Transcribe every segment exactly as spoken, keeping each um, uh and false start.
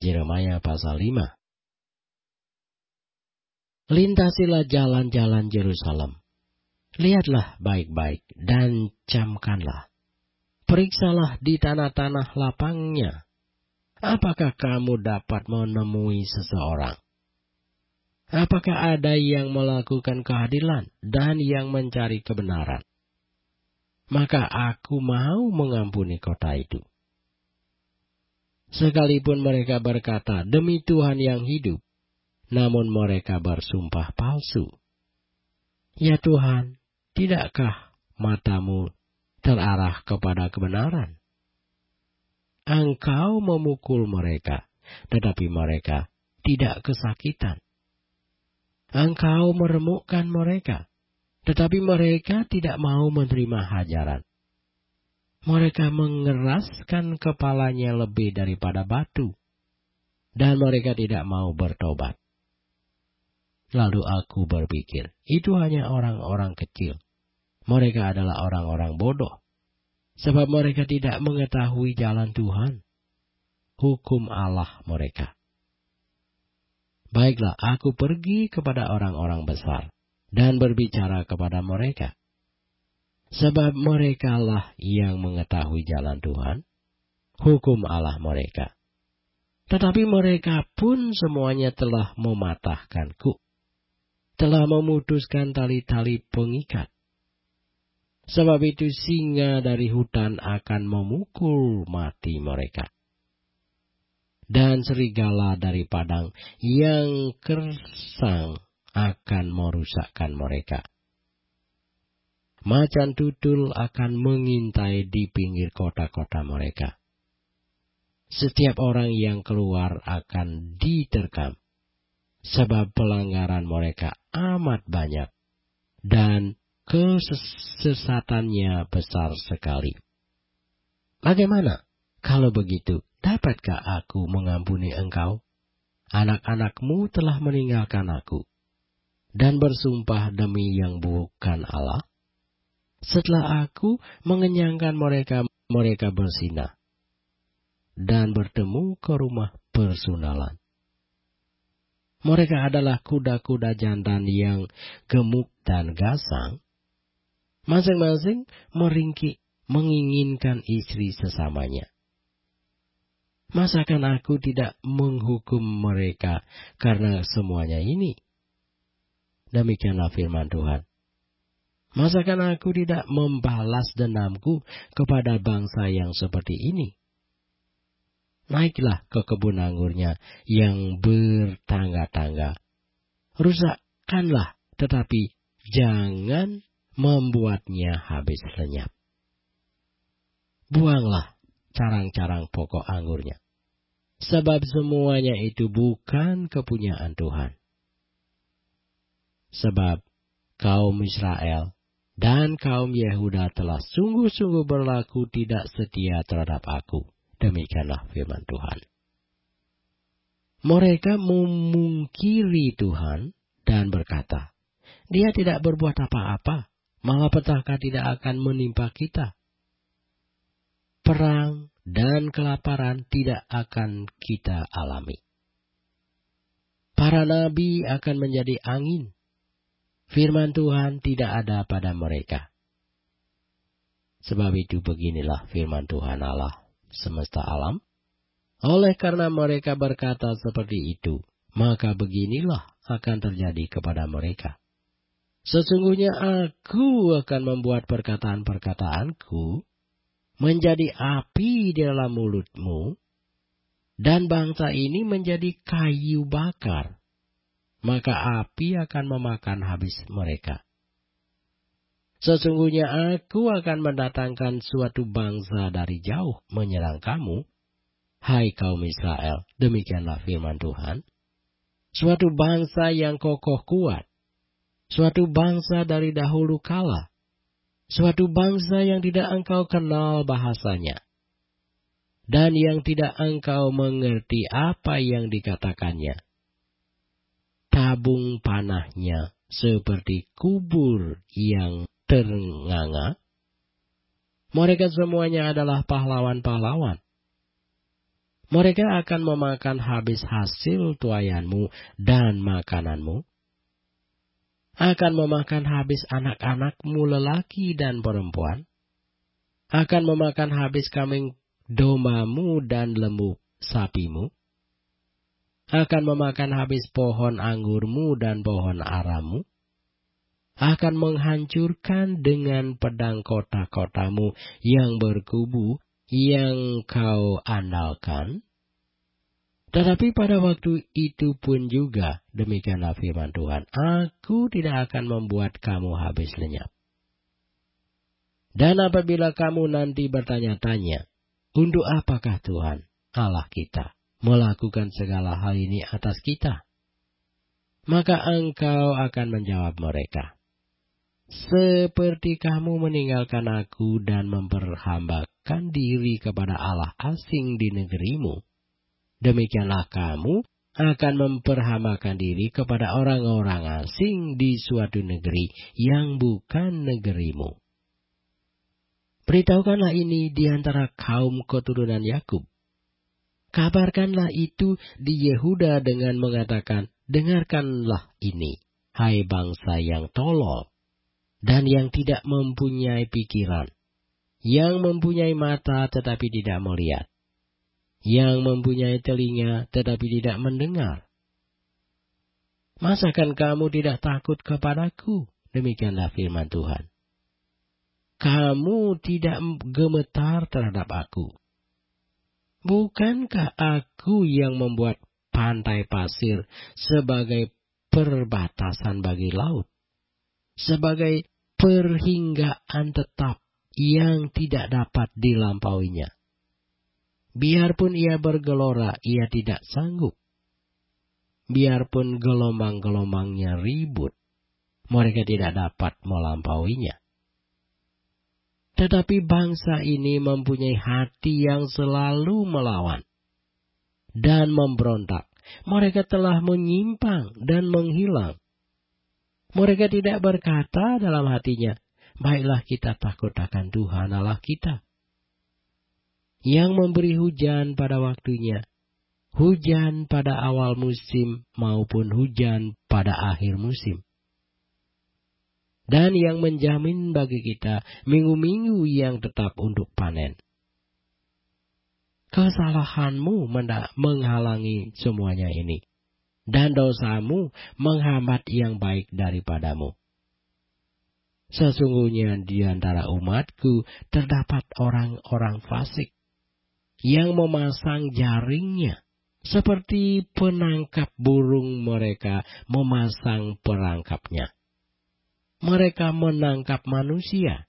Yeremia pasal lima. Lintasilah jalan-jalan Yerusalem. Lihatlah baik-baik dan camkanlah. Periksalah di tanah-tanah lapangnya. Apakah kamu dapat menemui seseorang? Apakah ada yang melakukan keadilan dan yang mencari kebenaran? Maka aku mau mengampuni kota itu. Sekalipun mereka berkata, demi Tuhan yang hidup, namun mereka bersumpah palsu. Ya Tuhan, tidakkah matamu terarah kepada kebenaran? Engkau memukul mereka, tetapi mereka tidak kesakitan. Engkau meremukkan mereka, tetapi mereka tidak mau menerima hajaran. Mereka mengeraskan kepalanya lebih daripada batu, dan mereka tidak mau bertobat. Lalu aku berpikir, itu hanya orang-orang kecil. Mereka adalah orang-orang bodoh, sebab mereka tidak mengetahui jalan Tuhan, hukum Allah mereka. Baiklah, aku pergi kepada orang-orang besar, dan berbicara kepada mereka. Sebab merekalah yang mengetahui jalan Tuhan, hukum Allah mereka. Tetapi mereka pun semuanya telah mematahkanku, telah memutuskan tali-tali pengikat. Sebab itu singa dari hutan akan memukul mati mereka. Dan serigala dari padang yang gersang akan merusakkan mereka. Macan tutul akan mengintai di pinggir kota-kota mereka. Setiap orang yang keluar akan diterkam, sebab pelanggaran mereka amat banyak, dan kesesatannya besar sekali. Bagaimana? Kalau begitu, dapatkah aku mengampuni engkau? Anak-anakmu telah meninggalkan aku, dan bersumpah demi yang bukan Allah. Setelah aku mengenyangkan mereka, mereka bersinah dan bertemu ke rumah persunalan. Mereka adalah kuda-kuda jantan yang gemuk dan gasang. Masing-masing meringkik menginginkan istri sesamanya. Masakan aku tidak menghukum mereka karena semuanya ini? Demikianlah firman Tuhan. Masakan aku tidak membalas dendamku kepada bangsa yang seperti ini? Naiklah ke kebun anggurnya yang bertangga-tangga. Rusakkanlah, tetapi jangan membuatnya habis lenyap. Buanglah carang-carang pokok anggurnya, sebab semuanya itu bukan kepunyaan Tuhan. Sebab kaum Israel dan kaum Yehuda telah sungguh-sungguh berlaku tidak setia terhadap aku. Demikianlah firman Tuhan. Mereka memungkiri Tuhan dan berkata, Dia tidak berbuat apa-apa, malapetaka tidak akan menimpa kita. Perang dan kelaparan tidak akan kita alami. Para nabi akan menjadi angin. Firman Tuhan tidak ada pada mereka. Sebab itu beginilah firman Tuhan Allah semesta alam. Oleh karena mereka berkata seperti itu, maka beginilah akan terjadi kepada mereka. Sesungguhnya aku akan membuat perkataan-perkataanku menjadi api di dalam mulutmu, dan bangsa ini menjadi kayu bakar. Maka api akan memakan habis mereka. Sesungguhnya aku akan mendatangkan suatu bangsa dari jauh menyerang kamu, hai kaum Israel, demikianlah firman Tuhan. Suatu bangsa yang kokoh kuat, suatu bangsa dari dahulu kala, suatu bangsa yang tidak engkau kenal bahasanya, dan yang tidak engkau mengerti apa yang dikatakannya. Tabung panahnya seperti kubur yang ternganga. Mereka semuanya adalah pahlawan-pahlawan. Mereka akan memakan habis hasil tuayanmu dan makananmu, akan memakan habis anak-anakmu lelaki dan perempuan, akan memakan habis kambing dombamu dan lembu sapimu, akan memakan habis pohon anggurmu dan pohon aramu, akan menghancurkan dengan pedang kota-kotamu yang berkubu yang kau andalkan. Tetapi pada waktu itu pun juga, demikianlah firman Tuhan, aku tidak akan membuat kamu habis lenyap. Dan apabila kamu nanti bertanya-tanya, untuk apakah Tuhan Allah kita melakukan segala hal ini atas kita? Maka engkau akan menjawab mereka, seperti kamu meninggalkan aku dan memperhambakan diri kepada Allah asing di negerimu, demikianlah kamu akan memperhambakan diri kepada orang-orang asing di suatu negeri yang bukan negerimu. Beritahukanlah ini di antara kaum keturunan Yakub. Kabarkanlah itu di Yehuda dengan mengatakan, dengarkanlah ini, hai bangsa yang tolol dan yang tidak mempunyai pikiran, yang mempunyai mata tetapi tidak melihat, yang mempunyai telinga tetapi tidak mendengar. Masakan kamu tidak takut kepadaku? Demikianlah firman Tuhan. Kamu tidak gemetar terhadap aku. Bukankah aku yang membuat pantai pasir sebagai perbatasan bagi laut, sebagai perhinggaan tetap yang tidak dapat dilampauinya? Biarpun ia bergelora, ia tidak sanggup. Biarpun gelombang-gelombangnya ribut, mereka tidak dapat melampauinya. Tetapi bangsa ini mempunyai hati yang selalu melawan dan memberontak. Mereka telah menyimpang dan menghilang. Mereka tidak berkata dalam hatinya, baiklah kita takut akan Tuhan Allah kita, yang memberi hujan pada waktunya, hujan pada awal musim maupun hujan pada akhir musim, dan yang menjamin bagi kita minggu-minggu yang tetap untuk panen. Kesalahanmu menghalangi semuanya ini, dan dosamu menghambat yang baik daripadamu. Sesungguhnya di antara umatku terdapat orang-orang fasik yang memasang jaringnya, seperti penangkap burung mereka memasang perangkapnya. Mereka menangkap manusia,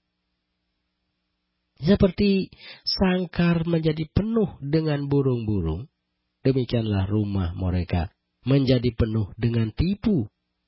seperti sangkar menjadi penuh dengan burung-burung, demikianlah rumah mereka menjadi penuh dengan tipu.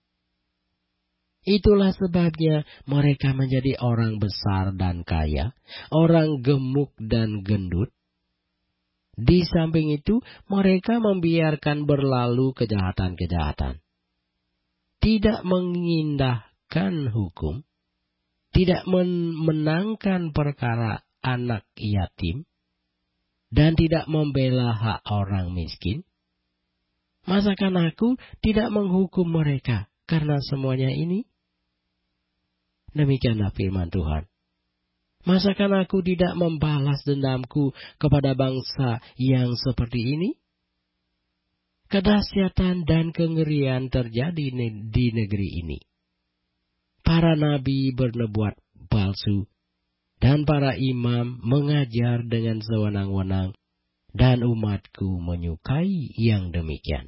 Itulah sebabnya mereka menjadi orang besar dan kaya, orang gemuk dan gendut. Di samping itu, mereka membiarkan berlalu kejahatan-kejahatan, tidak mengindahkan hukum, tidak memenangkan perkara anak yatim, dan tidak membela hak orang miskin. Masakan aku tidak menghukum mereka karena semuanya ini? Demikianlah firman Tuhan. Masakan aku tidak membalas dendamku kepada bangsa yang seperti ini? Kedahsyatan dan kengerian terjadi di negeri ini. Para nabi bernubuat palsu, dan para imam mengajar dengan sewenang-wenang, dan umatku menyukai yang demikian.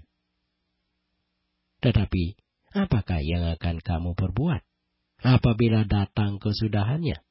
Tetapi, apakah yang akan kamu perbuat apabila datang kesudahannya?